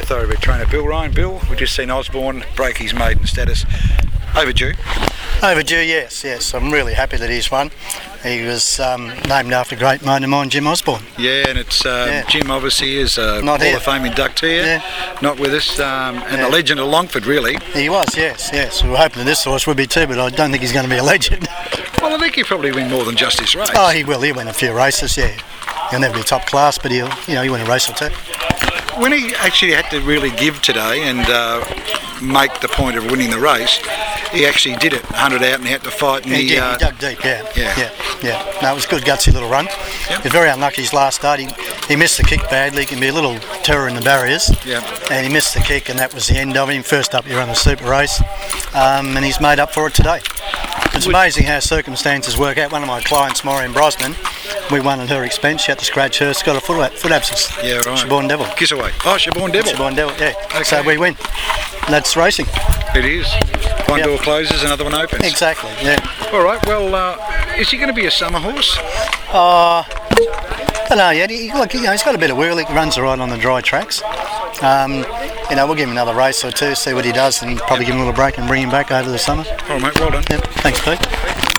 thoroughbred trainer Bill Ryan. Bill, we've just seen Osborne break his maiden status. Overdue? Overdue, yes. I'm really happy that he's won. He was named after a great mate of mine, Jim Osborne. Yeah, and it's Jim obviously is a Not Hall here. of Fame inductee, not with us, and a legend of Longford, really. He was, yes. We were hoping that this horse would be too, but I don't think he's going to be a legend. Well, I think he'll probably win more than just this race. Oh, he will. He'll win a few races, yeah. He'll never be top class, but he'll win a race or two. When he actually had to really give today and make the point of winning the race, he actually did it, 100 out, and he had to fight. And He dug deep, yeah. No, it was a good, gutsy little run. He was very unlucky his last start. He missed the kick badly. He can be a little terror in the barriers. Yeah. And he missed the kick, and that was the end of him. First up, you run the super race, and he's made up for it today. It's amazing how circumstances work out. One of my clients, Maureen Brosnan, we won at her expense. She had to scratch her. She's got a foot abscess. Yeah, right. Siobhan Devil. Kiss away. Oh, Siobhan Devil. Siobhan Devil, yeah. Okay. So we win. And that's racing. It is. One door closes, another one opens. Exactly, yeah. All right, well, is he going to be a summer horse? I don't know yet. He's got a bit of wheel. He runs all right on the dry tracks. We'll give him another race or two, see what he does, and probably give him a little break and bring him back over the summer. All right, mate, well done. Yep. Thanks, Pete.